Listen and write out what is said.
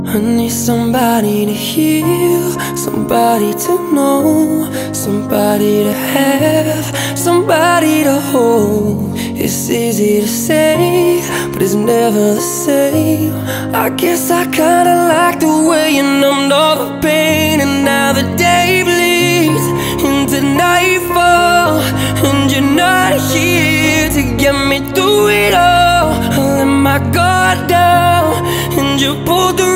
I need somebody to heal, somebody to know, somebody to have, somebody to hold. It's easy to say, but it's never the same. I guess I kinda like the way you numbed all the pain. And now the day bleeds into nightfall, and you're not here to get me through it all. I let my guard down, and you pulled the